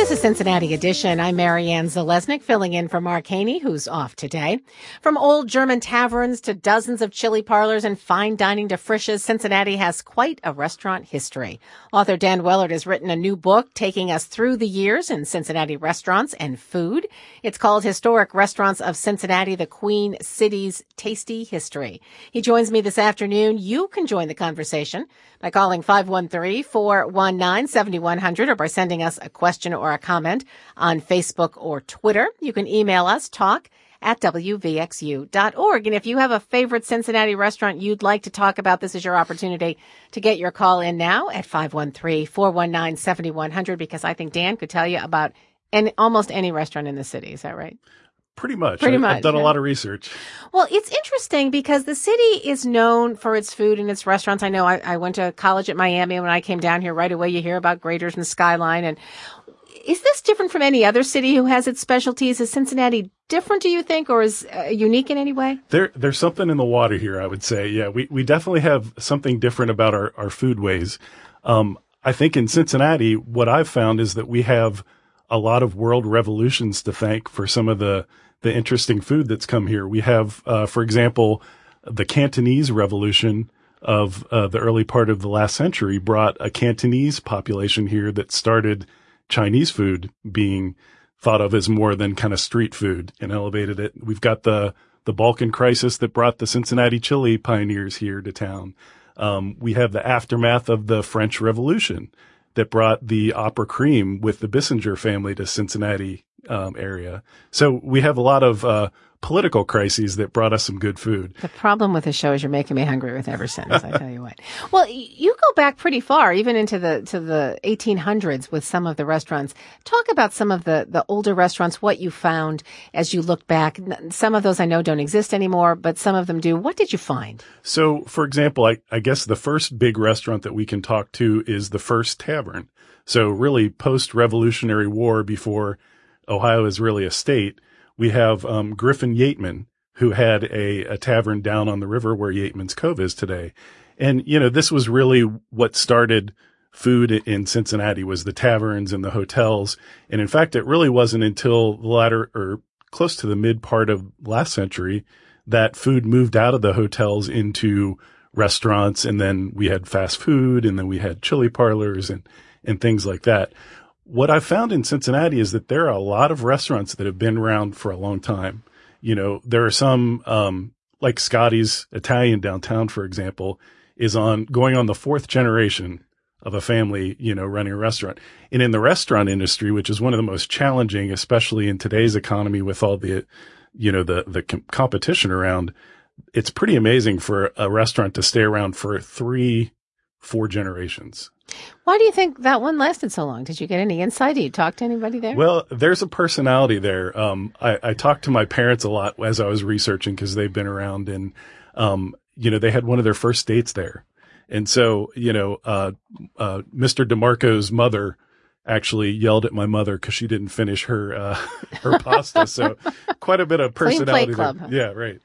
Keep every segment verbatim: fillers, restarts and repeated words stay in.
This is Cincinnati Edition. I'm Marianne Zalesnik, filling in for Mark Haney, who's off today. From old German taverns to dozens of chili parlors and fine dining to Frisch's, Cincinnati has quite a restaurant history. Author Dan Wellard has written a new book taking us through the years in Cincinnati restaurants and food. It's called Historic Restaurants of Cincinnati, the Queen City's Tasty History. He joins me this afternoon. You can join the conversation by calling five one three, four one nine, seven one zero zero or by sending us a question or a comment on Facebook or Twitter. You can email us, talk at W V X U dot org. And if you have a favorite Cincinnati restaurant you'd like to talk about, this is your opportunity to get your call in now at five one three, four one nine, seven one zero zero, because I think Dan could tell you about any, almost any restaurant in the city. Is that right? Pretty much. Pretty I, much. I've done yeah. a lot of research. Well, it's interesting because the city is known for its food and its restaurants. I know I, I went to college at Miami, and when I came down here right away, you hear about Graeter's and Skyline. And is this different from any other city who has its specialties? Is Cincinnati different, do you think, or is uh, unique in any way? There, there's something in the water here, I would say. Yeah, we, we definitely have something different about our, our food ways. Um, I think in Cincinnati, what I've found is that we have a lot of world revolutions to thank for some of the the interesting food that's come here. We have, uh, for example, the Cantonese revolution of uh, the early part of the last century brought a Cantonese population here that started Chinese food being thought of as more than kind of street food and elevated it. We've got the, the Balkan crisis that brought the Cincinnati chili pioneers here to town. Um, we have the aftermath of the French Revolution that brought the opera cream with the Bissinger family to Cincinnati um, area. So we have a lot of uh, political crises that brought us some good food. The problem with the show is you're making me hungry with every sentence, I tell you what. Well, you go back pretty far, even into the to the eighteen hundreds with some of the restaurants. Talk about some of the, the older restaurants, what you found as you look back. Some of those I know don't exist anymore, but some of them do. What did you find? So, for example, I, I guess the first big restaurant that we can talk to is the First Tavern. So really post-Revolutionary War, before Ohio is really a state, we have um, Griffin Yateman, who had a, a tavern down on the river where Yateman's Cove is today. And, you know, this was really what started food in Cincinnati, was the taverns and the hotels. And in fact, it really wasn't until the latter or close to the mid part of last century that food moved out of the hotels into restaurants. And then we had fast food, and then we had chili parlors and, and things like that. What I've found in Cincinnati is that there are a lot of restaurants that have been around for a long time. You know, there are some, um, like Scotty's Italian downtown, for example, is on going on the fourth generation of a family, you know, running a restaurant. And in the restaurant industry, which is one of the most challenging, especially in today's economy with all the, you know, the, the com- competition around, it's pretty amazing for a restaurant to stay around for three, four generations. Why do you think that one lasted so long? Did you get any insight? Did you talk to anybody there? Well, there's a personality there. Um, I, I talked to my parents a lot as I was researching because they've been around, and, um, you know, they had one of their first dates there. And so, you know, uh, uh, Mister DeMarco's mother actually yelled at my mother because she didn't finish her, uh, her pasta. So quite a bit of personality Clean plate club. there. Yeah, right.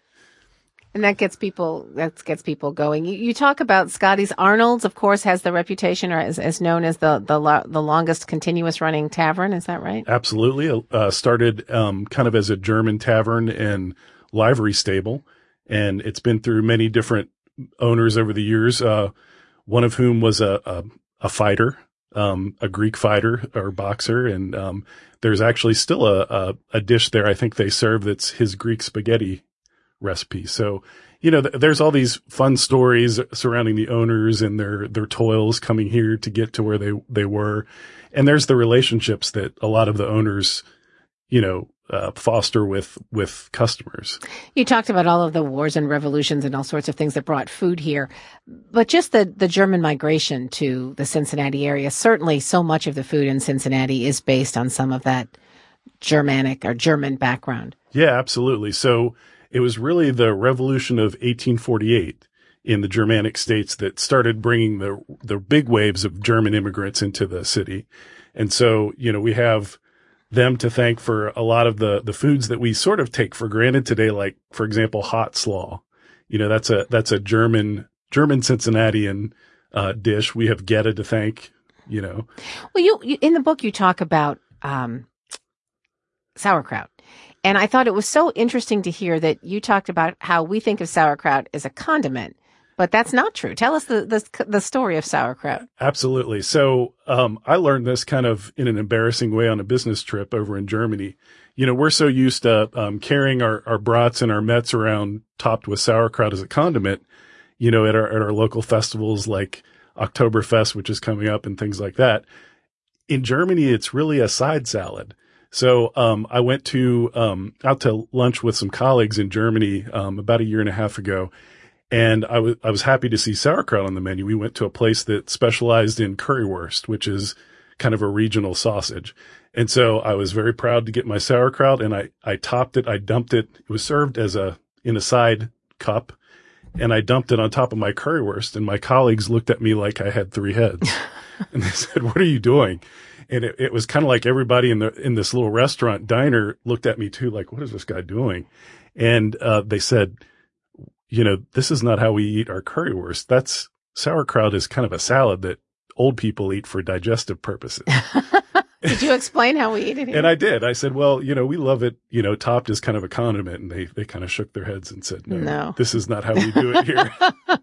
And that gets people, that gets people going. You, you talk about Scotty's. Arnold's, of course, has the reputation, or is, is known as the, the, lo- the longest continuous running tavern. Is that right? Absolutely. Uh, started, um, kind of as a German tavern and livery stable. And it's been through many different owners over the years. Uh, one of whom was a, a, a fighter, um, a Greek fighter or boxer. And, um, there's actually still a, a, a dish there I think they serve that's his Greek spaghetti recipe. So, you know, th- there's all these fun stories surrounding the owners and their, their toils coming here to get to where they, they were. And there's the relationships that a lot of the owners, you know, uh, foster with, with customers. You talked about all of the wars and revolutions and all sorts of things that brought food here, but just the, the German migration to the Cincinnati area, certainly so much of the food in Cincinnati is based on some of that Germanic or German background. Yeah, absolutely. So, it was really the revolution of eighteen forty-eight in the Germanic states that started bringing the the big waves of German immigrants into the city. And so, you know, we have them to thank for a lot of the, the foods that we sort of take for granted today, like, for example, hot slaw. You know, that's a, that's a German, German Cincinnatian, uh, dish. We have Geta to thank, you know. Well, you, you in the book, you talk about um, sauerkraut. And I thought it was so interesting to hear that you talked about how we think of sauerkraut as a condiment, but that's not true. Tell us the the, the story of sauerkraut. Absolutely. So um, I learned this kind of in an embarrassing way on a business trip over in Germany. You know, we're so used to um, carrying our, our brats and our mets around topped with sauerkraut as a condiment, you know, at our, at our local festivals like Oktoberfest, which is coming up, and things like that. In Germany, it's really a side salad. So, um, I went to, um, out to lunch with some colleagues in Germany, um, about a year and a half ago. And I was, I was happy to see sauerkraut on the menu. We went to a place that specialized in currywurst, which is kind of a regional sausage. And so I was very proud to get my sauerkraut, and I, I topped it. I dumped it. It was served as a, in a side cup, and I dumped it on top of my currywurst. And my colleagues looked at me like I had three heads. And they said, "What are you doing?" And it, it was kind of like everybody in the, in this little restaurant diner looked at me too, like, what is this guy doing? And, uh, they said, you know, this is not how we eat our currywurst. That's sauerkraut is kind of a salad that old people eat for digestive purposes. Did you explain how we eat it here? And I did. I said, well, you know, we love it, you know, topped as kind of a condiment. And they, they kind of shook their heads and said, no, no. this is not how we do it here.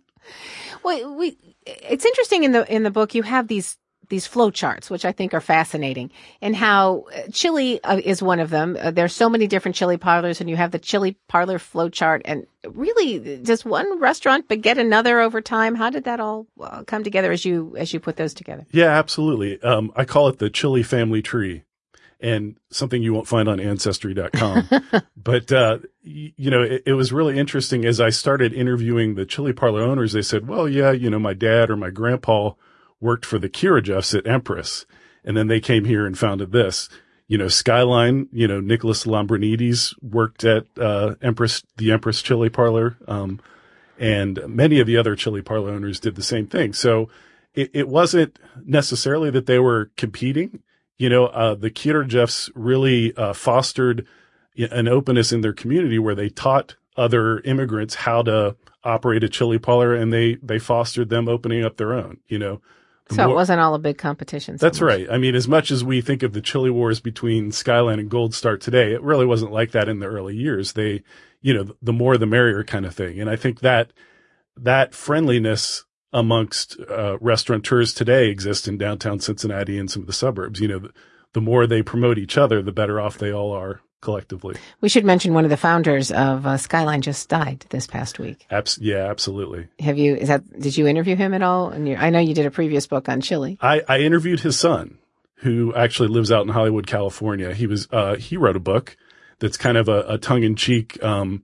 Well, we, it's interesting in the, in the book, you have these, these flow charts, which I think are fascinating, and how chili uh, is one of them. Uh, there's so many different chili parlors, and you have the chili parlor flow chart, and really does one restaurant beget another over time? How did that all uh, come together as you, as you put those together? Yeah, absolutely. Um, I call it the chili family tree, and something you won't find on ancestry dot com. But, uh, y- you know, it, it was really interesting as I started interviewing the chili parlor owners. They said, well, yeah, you know, my dad or my grandpa worked for the Kirojeffs at Empress. And then they came here and founded this. You know, Skyline, you know, Nicholas Lambrinidis worked at, uh, Empress, the Empress Chili Parlor. Um, and many of the other chili parlor owners did the same thing. So it, it wasn't necessarily that they were competing. You know, uh, the Kirojeffs really, uh, fostered an openness in their community where they taught other immigrants how to operate a chili parlor, and they, they fostered them opening up their own, you know. So it wasn't all a big competition. So That's much. right. I mean, as much as we think of the chili wars between Skyline and Gold Star today, it really wasn't like that in the early years. They, you know, the more the merrier kind of thing. And I think that that friendliness amongst uh, restaurateurs today exists in downtown Cincinnati and some of the suburbs. You know, the, the more they promote each other, the better off they all are collectively. We should mention one of the founders of uh, Skyline just died this past week. Abs- yeah, absolutely. Have you, is that, did you interview him at all? And I know you did a previous book on chili. I, I interviewed his son, who actually lives out in Hollywood, California. He was, uh, he wrote a book that's kind of a, a tongue in cheek, um,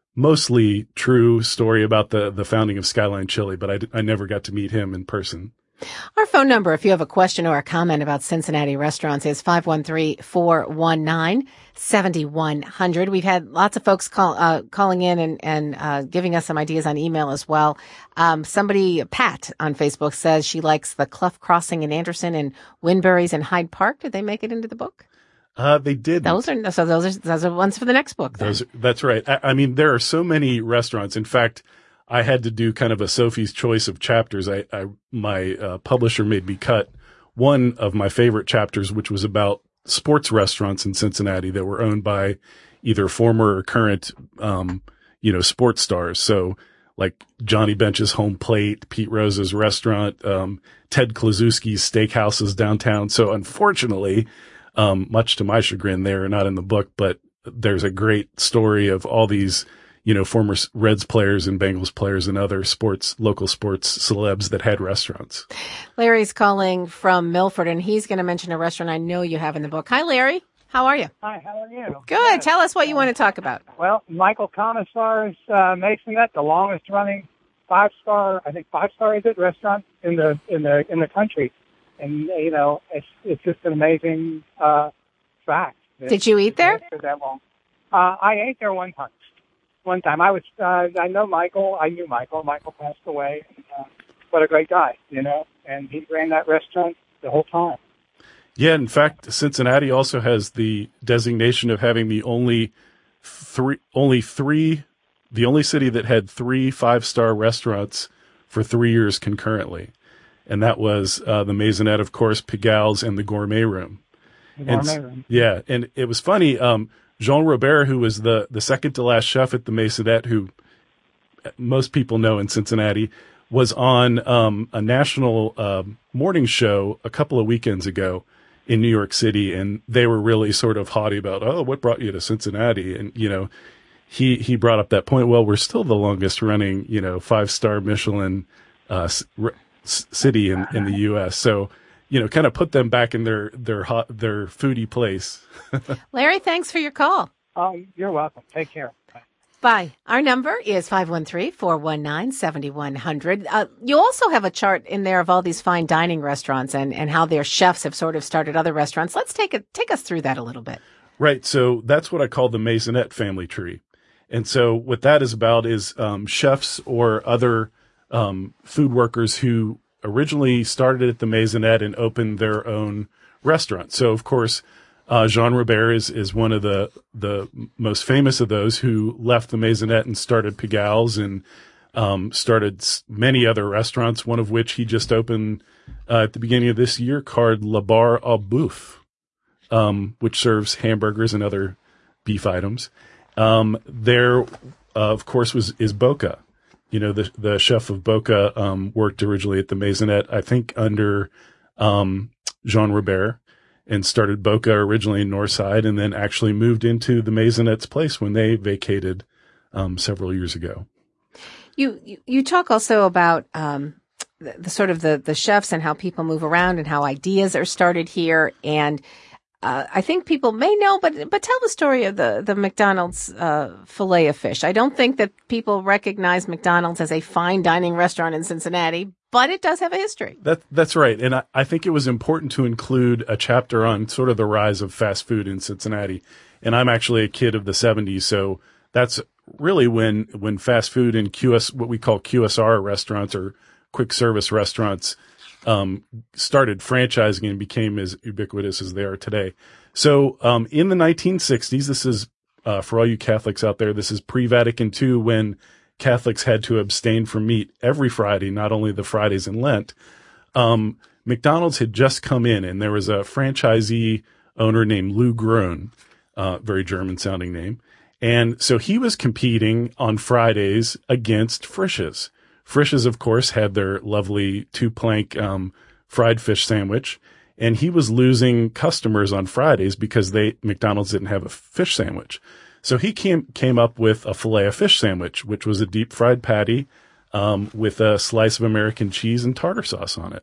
mostly true story about the, the founding of Skyline Chili, but I, I never got to meet him in person. Our phone number, if you have a question or a comment about Cincinnati restaurants, is five one three, four one nine, seven one zero zero. We've had lots of folks call, uh, calling in and, and, uh, giving us some ideas on email as well. Um, somebody, Pat on Facebook, says she likes the Clough Crossing in Anderson and Winbury's in Hyde Park. Did they make it into the book? Uh, they did. Those are, so those are, those are ones for the next book. Then. Those, that's right. I, I mean, there are so many restaurants. In fact, I had to do kind of a Sophie's choice of chapters. I, I my uh, publisher made me cut one of my favorite chapters, which was about sports restaurants in Cincinnati that were owned by either former or current, um, you know, sports stars. So like Johnny Bench's Home Plate, Pete Rose's restaurant, um, Ted Kluszewski's Steakhouses downtown. So unfortunately, um, much to my chagrin, they are not in the book, but there's a great story of all these, you know, former Reds players and Bengals players and other sports, local sports celebs that had restaurants. Larry's calling from Milford, and he's going to mention a restaurant I know you have in the book. Hi, Larry. How are you? Hi, how are you? Good. Yes. Tell us what you want to talk about. Well, Michael Commissar's uh, Masonette, the longest running five star, I think five star is it, restaurant in the in the in the country, and you know it's it's just an amazing uh, fact. Did you eat there? For that long, uh, I ate there one time. One time, I was uh, I know Michael. I knew Michael. Michael passed away. And, uh, what a great guy, you know, and he ran that restaurant the whole time. Yeah, in fact, Cincinnati also has the designation of having the only three, only three, the only city that had three five-star restaurants for three years concurrently. And that was uh, the Maisonette, of course, Pigalle, and the Gourmet Room. And, yeah, and it was funny. Um, Jean Robert, who was the the second to last chef at the Maisonette, who most people know in Cincinnati, was on um, a national uh, morning show a couple of weekends ago in New York City, and they were really sort of haughty about, oh, what brought you to Cincinnati? And, you know, he, he brought up that point, well, we're still the longest running, you know, five-star Michelin uh, s- r- city in, in the U S. So, you know, kind of put them back in their, their hot, their foodie place. Larry, thanks for your call. Oh, you're welcome. Take care. Bye. Bye. Our number is five one three, four one nine, seven one zero zero. Uh, you also have a chart in there of all these fine dining restaurants and, and how their chefs have sort of started other restaurants. Let's take it, take us through that a little bit. Right. So that's what I call the Maisonette family tree. And so what that is about is um, chefs or other um, food workers who originally started at the Maisonette and opened their own restaurant. So, of course, Uh, Jean Robert is, is one of the, the most famous of those who left the Maisonette and started Pigalle and, um, started many other restaurants, one of which he just opened, uh, at the beginning of this year called La Bar au Boeuf, um, which serves hamburgers and other beef items. Um, there, uh, of course was, is Boca. You know, the, the chef of Boca, um, worked originally at the Maisonette, I think under, um, Jean Robert. And started Boca originally in Northside and then actually moved into the Maisonette's place when they vacated um, several years ago. You, you, you talk also about um, the, the sort of the, the chefs and how people move around and how ideas are started here. And uh, I think people may know, but but tell the story of the, the McDonald's uh, filet of fish. I don't think that people recognize McDonald's as a fine dining restaurant in Cincinnati, but it does have a history. That, that's right. And I, I think it was important to include a chapter on sort of the rise of fast food in Cincinnati. And I'm actually a kid of the seventies. So that's really when, when fast food and Q S, what we call Q S R restaurants or quick service restaurants, um, started franchising and became as ubiquitous as they are today. So, um, in the nineteen sixties, this is, uh, for all you Catholics out there, this is pre-Vatican two when Catholics had to abstain from meat every Friday, not only the Fridays in Lent. Um, McDonald's had just come in and there was a franchisee owner named Lou Groen, uh, very German sounding name. And so he was competing on Fridays against Frisch's. Frisch's, of course, had their lovely two plank, um, fried fish sandwich. And he was losing customers on Fridays because they, McDonald's didn't have a fish sandwich. So he came came up with a filet of fish sandwich, which was a deep fried patty um, with a slice of American cheese and tartar sauce on it.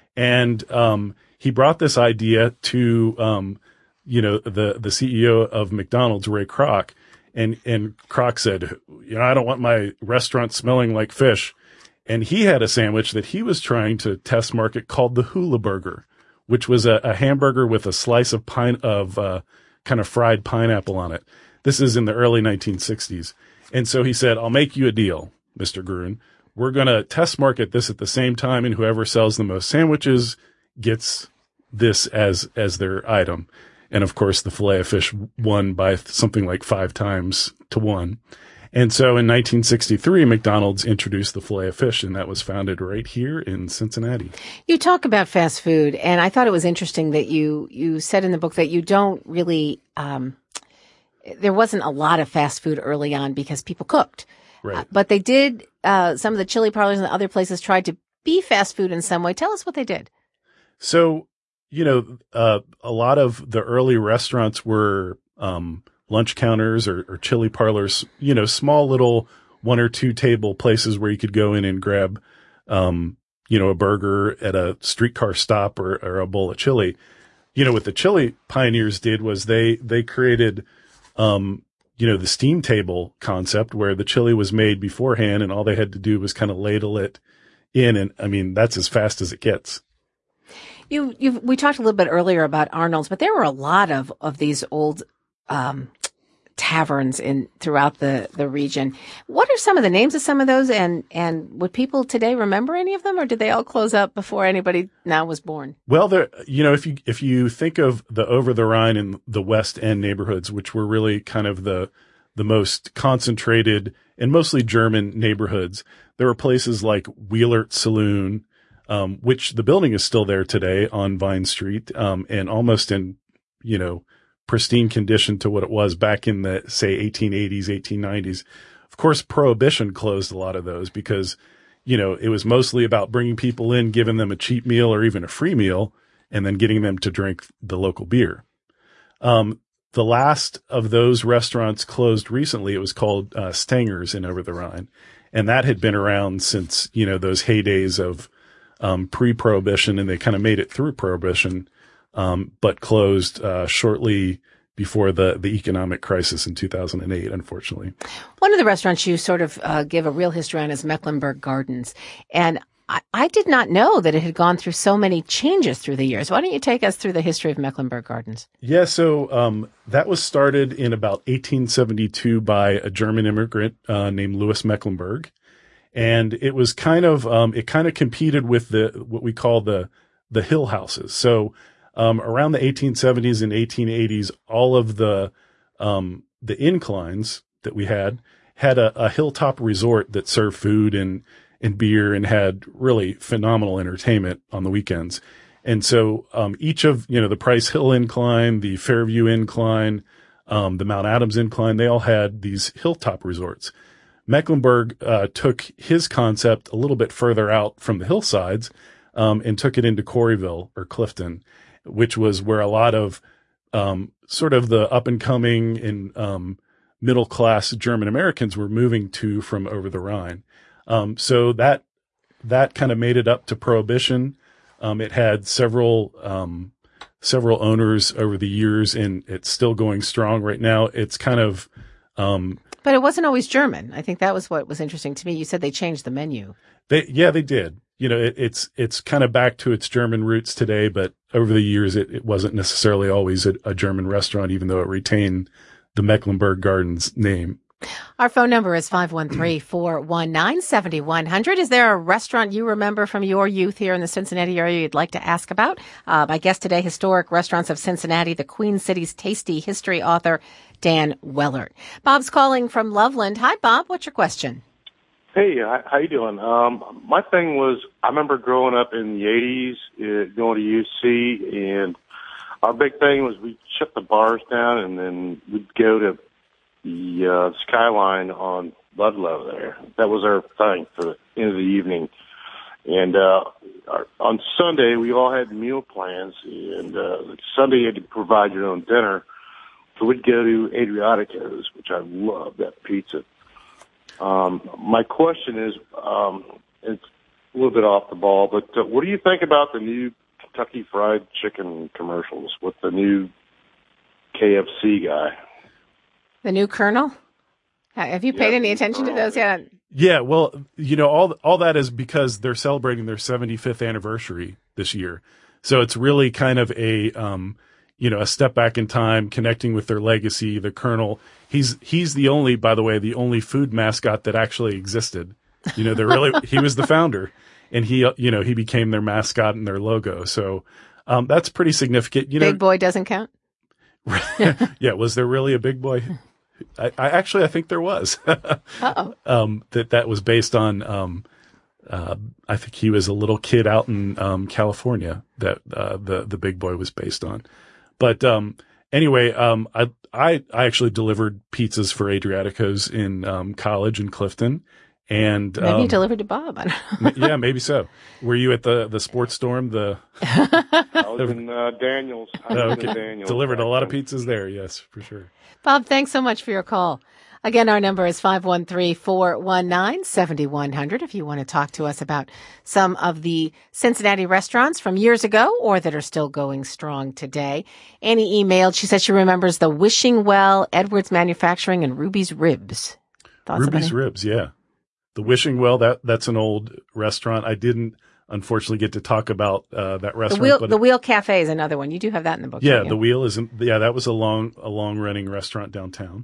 And um, he brought this idea to um, you know the the C E O of McDonald's, Ray Kroc, and and Kroc said, you know, I don't want my restaurant smelling like fish. And he had a sandwich that he was trying to test market called the Hula Burger, which was a, a hamburger with a slice of pine of uh, kind of fried pineapple on it. This is in the early nineteen sixties. And so he said, I'll make you a deal, Mister Groen. We're going to test market this at the same time, and whoever sells the most sandwiches gets this as, as their item. And of course, the filet of fish won by something like five times to one. And so in nineteen sixty-three, McDonald's introduced the filet of fish, and that was founded right here in Cincinnati. You talk about fast food, and I thought it was interesting that you, you said in the book that you don't really, um, there wasn't a lot of fast food early on because people cooked. Right. Uh, but they did, uh, some of the chili parlors and other places tried to be fast food in some way. Tell us what they did. So, you know, uh, a lot of the early restaurants were, um, lunch counters or, or chili parlors, you know, small little one or two table places where you could go in and grab, um, you know, a burger at a streetcar stop or, or a bowl of chili. You know, what the chili pioneers did was they, they created, um, you know, the steam table concept where the chili was made beforehand and all they had to do was kind of ladle it in. And I mean, that's as fast as it gets. You, you, we talked a little bit earlier about Arnold's, but there were a lot of, of these old, um, taverns in throughout the, the region. What are some of the names of some of those? And, and would people today remember any of them, or did they all close up before anybody now was born? Well, there, you know, if you, if you think of the over the Rhine and the West End neighborhoods, which were really kind of the, the most concentrated and mostly German neighborhoods, there were places like Wheelert Saloon, um, which the building is still there today on Vine Street, um, and almost in you know, pristine condition to what it was back in the, say, eighteen eighties, eighteen nineties. Of course, Prohibition closed a lot of those because, you know, it was mostly about bringing people in, giving them a cheap meal or even a free meal, and then getting them to drink the local beer. Um, the last of those restaurants closed recently. It was called uh, Stanger's in Over the Rhine. And that had been around since, you know, those heydays of um, pre-Prohibition, and they kind of made it through Prohibition, um, but closed uh, shortly before the, the economic crisis in two thousand eight, unfortunately. One of the restaurants you sort of uh, give a real history on is Mecklenburg Gardens. And I, I did not know that it had gone through so many changes through the years. Why don't you take us through the history of Mecklenburg Gardens? Yeah, so um, that was started in about eighteen seventy-two by a German immigrant uh, named Louis Mecklenburg. And it was kind of, um, it kind of competed with the, what we call the, the hill houses. So um, around the eighteen seventies and eighteen eighties, all of the, um, the inclines that we had had a, a hilltop resort that served food and, and beer and had really phenomenal entertainment on the weekends. And so, um, each of, you know, the Price Hill Incline, the Fairview Incline, um, the Mount Adams Incline, they all had these hilltop resorts. Mecklenburg, uh, took his concept a little bit further out from the hillsides, um, and took it into Corryville or Clifton, which was where a lot of, um, sort of the up and coming and, um, middle class German Americans were moving to from over the Rhine. Um, so that, that kind of made it up to Prohibition. Um, it had several, um, several owners over the years, and it's still going strong right now. It's kind of, um, but it wasn't always German. I think that was what was interesting to me. You said they changed the menu. They, yeah, they did. You know, it, it's, it's kind of back to its German roots today, but over the years, it, it wasn't necessarily always a, a German restaurant, even though it retained the Mecklenburg Gardens name. Our phone number is five one three, four one nine, seven one zero zero. Is there a restaurant you remember from your youth here in the Cincinnati area you'd like to ask about? Uh, my guest today, Historic Restaurants of Cincinnati, the Queen City's tasty history author, Dan Wellert. Bob's calling from Loveland. Hi, Bob. What's your question? Hey, how you doing? Um, my thing was, I remember growing up in the eighties, uh, going to U C, and our big thing was we'd shut the bars down, and then we'd go to the uh, Skyline on Ludlow there. That was our thing for the end of the evening. And uh, our, on Sunday, we all had meal plans, and uh, Sunday you had to provide your own dinner. So we'd go to Adriatico's, which I love that pizza. Um, my question is, um, it's a little bit off the ball, but uh, what do you think about the new Kentucky Fried Chicken commercials with the new K F C guy? The new Colonel? Have you paid yeah, any attention to those yet? Yeah, well, you know, all all that is because they're celebrating their seventy-fifth anniversary this year. So it's really kind of a, um, you know, a step back in time, connecting with their legacy. The Colonel, he's he's the only, by the way, the only food mascot that actually existed. You know, they're really he was the founder, and he, you know, he became their mascot and their logo. So um, that's pretty significant. You know, Big Boy doesn't count. Yeah, was there really a Big Boy? I, I actually, I think there was. Uh-oh. Um, that, that was based on, um, uh, I think he was a little kid out in, um, California that, uh, the, the Big Boy was based on. But, um, anyway, um, I, I, I actually delivered pizzas for Adriatico's in, um, college in Clifton. And, maybe um, you delivered to Bob. I don't know. Yeah, maybe so. Were you at the, the Sports Storm? The, I was in, uh, Daniels. I was oh, okay. in Daniels. Delivered a lot of pizzas there. Yes, for sure. Bob, thanks so much for your call. Again, our number is five one three, four one nine, seven one zero zero if you want to talk to us about some of the Cincinnati restaurants from years ago or that are still going strong today. Annie emailed. She says she remembers the Wishing Well, Edwards Manufacturing, and Ruby's Ribs. Thoughts Ruby's Ribs, yeah. The Wishing Well, that that's an old restaurant. I didn't, unfortunately, get to talk about uh, that restaurant. The Wheel, but the it, Wheel Cafe is another one. You do have that in the book. Yeah, the Wheel isn't. Yeah, that was a long, a long running restaurant downtown.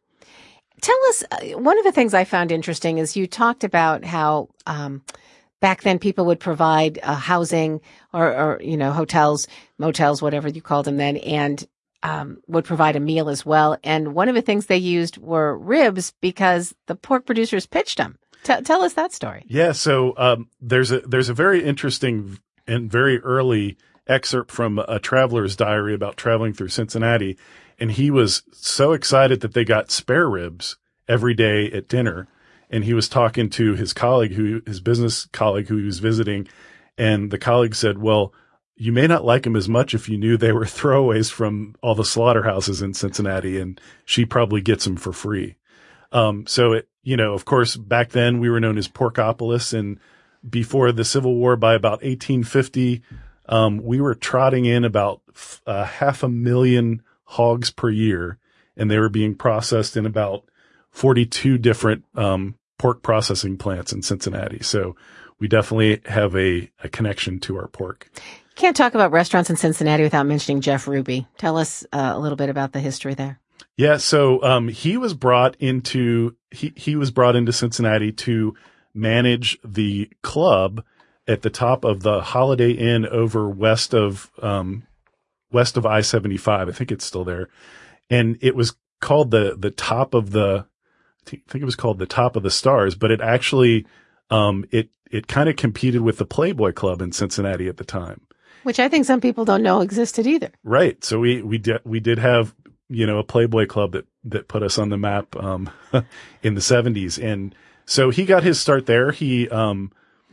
Tell us, uh, one of the things I found interesting is you talked about how um, back then people would provide uh, housing or, or, you know, hotels, motels, whatever you called them then, and um, would provide a meal as well. And one of the things they used were ribs because the pork producers pitched them. T- tell us that story. Yeah, so um, there's a there's a very interesting and very early excerpt from a traveler's diary about traveling through Cincinnati. And he was so excited that they got spare ribs every day at dinner. And he was talking to his colleague, who his business colleague who he was visiting. And the colleague said, well, you may not like them as much if you knew they were throwaways from all the slaughterhouses in Cincinnati, and she probably gets them for free. Um, so it, you know, of course, back then we were known as Porkopolis, and before the Civil War, by about eighteen fifty, um, we were trotting in about uh, half a million hogs per year, and they were being processed in about forty-two different um, pork processing plants in Cincinnati. So we definitely have a, a connection to our pork. Can't talk about restaurants in Cincinnati without mentioning Jeff Ruby. Tell us uh, a little bit about the history there. Yeah, so um, he was brought into he he was brought into Cincinnati to manage the club at the top of the Holiday Inn over west of um, west of I seventy-five. I think it's still there, and it was called the the top of the I think it was called the Top of the Stars, but it actually um, it it kind of competed with the Playboy Club in Cincinnati at the time, which I think some people don't know existed either. Right. So we we did we did have, you know, a Playboy Club that, that put us on the map, um, in the seventies. And so he got his start there. He, um,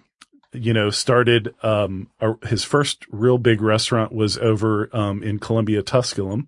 you know, started, um, a, his first real big restaurant was over, um, in Columbia, Tusculum.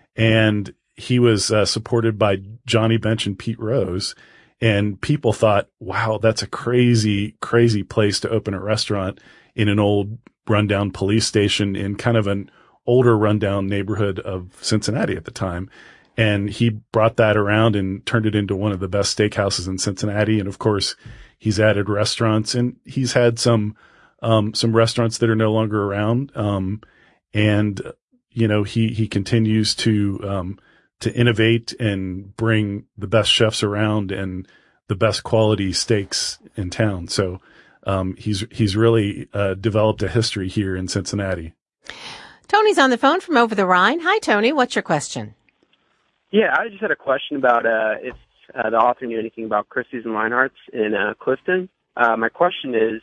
And he was, uh, supported by Johnny Bench and Pete Rose. And people thought, wow, that's a crazy, crazy place to open a restaurant in an old rundown police station in kind of an older rundown neighborhood of Cincinnati at the time. And he brought that around and turned it into one of the best steakhouses in Cincinnati. And of course, he's added restaurants, and he's had some, um, some restaurants that are no longer around. Um, and, you know, he, he continues to, um, to innovate and bring the best chefs around and the best quality steaks in town. So, um, he's, he's really, uh, developed a history here in Cincinnati. Tony's on the phone from over the Rhine. Hi, Tony. What's your question? Yeah, I just had a question about uh, if uh, the author knew anything about Christie's and Leinhardt's in uh, Clifton. Uh, my question is,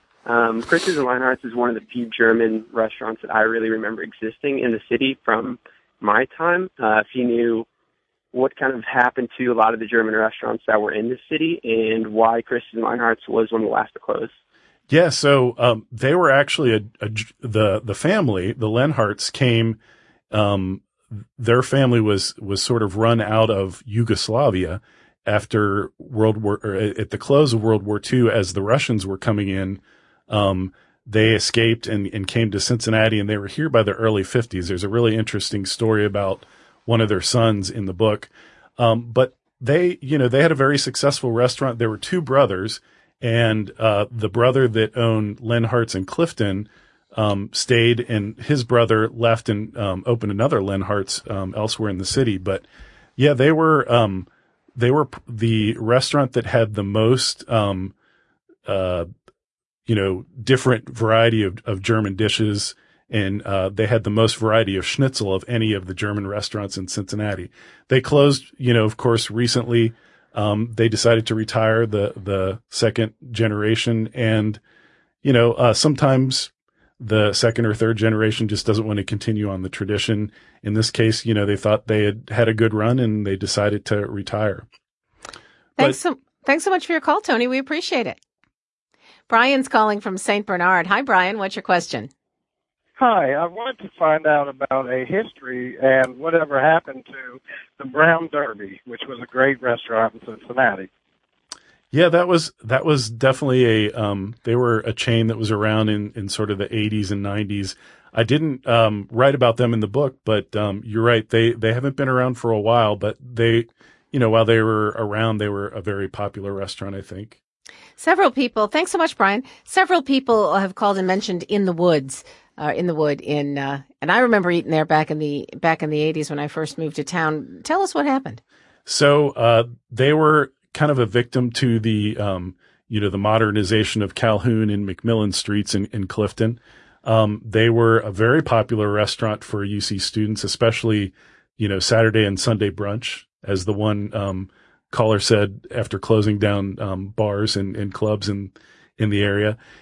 um, Christie's and Leinhardt's is one of the few German restaurants that I really remember existing in the city from my time. Uh, if you knew what kind of happened to a lot of the German restaurants that were in the city and why Christie's and Leinhardt's was one of the last to close. Yeah, so um, they were actually a, a, the the family, the Leinhardts came. Um, their family was was sort of run out of Yugoslavia after World War, or at the close of World War Two, as the Russians were coming in. Um, they escaped and, and came to Cincinnati, and they were here by the early fifties. There's a really interesting story about one of their sons in the book, um, but they, you know, they had a very successful restaurant. There were two brothers. And, uh, the brother that owned Leinhardt's in Clifton, um, stayed, and his brother left and, um, opened another Leinhardt's, um, elsewhere in the city. But yeah, they were, um, they were the restaurant that had the most, um, uh, you know, different variety of, of German dishes. And, uh, they had the most variety of schnitzel of any of the German restaurants in Cincinnati. They closed, you know, of course, recently. Um, they decided to retire the, the second generation. And, you know, uh, sometimes the second or third generation just doesn't want to continue on the tradition. In this case, you know, they thought they had had a good run and they decided to retire. Thanks so, thanks so much for your call, Tony. We appreciate it. Brian's calling from Saint Bernard. Hi, Brian. What's your question? Hi, I wanted to find out about a history and whatever happened to the Brown Derby, which was a great restaurant in Cincinnati. Yeah, that was that was definitely a um they were a chain that was around in, in sort of the eighties and nineties. I didn't um write about them in the book, but um you're right, they they haven't been around for a while, but they, you know, while they were around, they were a very popular restaurant, I think. Several people, thanks so much, Brian. Several people have called and mentioned In the Woods. Uh, in the wood in, uh, and I remember eating there back in the, back in the eighties when I first moved to town. Tell us what happened. So, uh, they were kind of a victim to the, um, you know, the modernization of Calhoun and McMillan streets in, in Clifton. Um, they were a very popular restaurant for U C students, especially, you know, Saturday and Sunday brunch, as the one, um, caller said after closing down, um, bars and, and clubs in, in the area.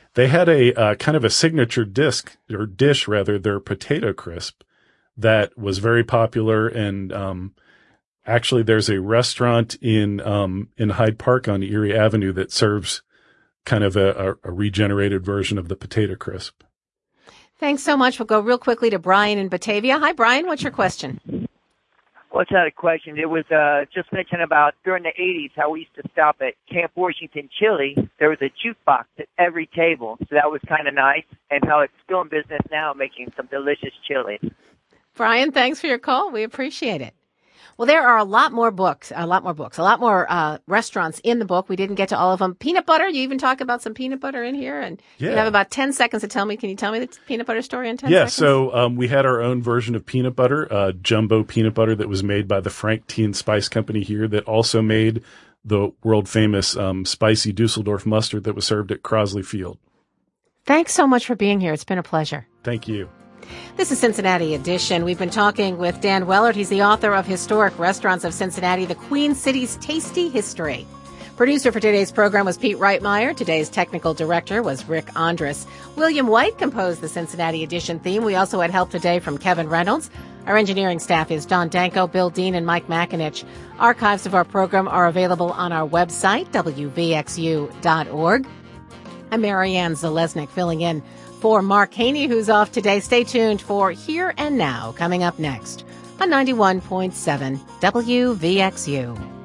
They had a uh, kind of a signature disc or dish rather, their potato crisp that was very popular. And, um, actually there's a restaurant in, um, in Hyde Park on Erie Avenue that serves kind of a, a, a regenerated version of the potato crisp. Thanks so much. We'll go real quickly to Brian in Batavia. Hi, Brian. What's your question? Well, it's not a question. It was uh, just mentioned about during the eighties how we used to stop at Camp Washington Chili. There was a jukebox at every table, so that was kind of nice, and how it's still in business now making some delicious chili. Brian, thanks for your call. We appreciate it. Well, there are a lot more books, a lot more books, a lot more uh, restaurants in the book. We didn't get to all of them. Peanut butter, you even talk about some peanut butter in here. And yeah. You have about ten seconds to tell me. Can you tell me the peanut butter story in ten yeah, seconds? Yeah, so um, we had our own version of peanut butter, uh, jumbo peanut butter that was made by the Frank Tea and Spice Company here that also made the world-famous um, spicy Dusseldorf mustard that was served at Crosley Field. Thanks so much for being here. It's been a pleasure. Thank you. This is Cincinnati Edition. We've been talking with Dan Wellert. He's the author of Historic Restaurants of Cincinnati, the Queen City's Tasty History. Producer for today's program was Pete Reitmeyer. Today's technical director was Rick Andrus. William White composed the Cincinnati Edition theme. We also had help today from Kevin Reynolds. Our engineering staff is Don Danko, Bill Dean, and Mike McInich. Archives of our program are available on our website, W V X U dot org. I'm Marianne Zalesnik filling in for Mark Haney, who's off today. Stay tuned for Here and Now, coming up next on ninety-one point seven W V X U.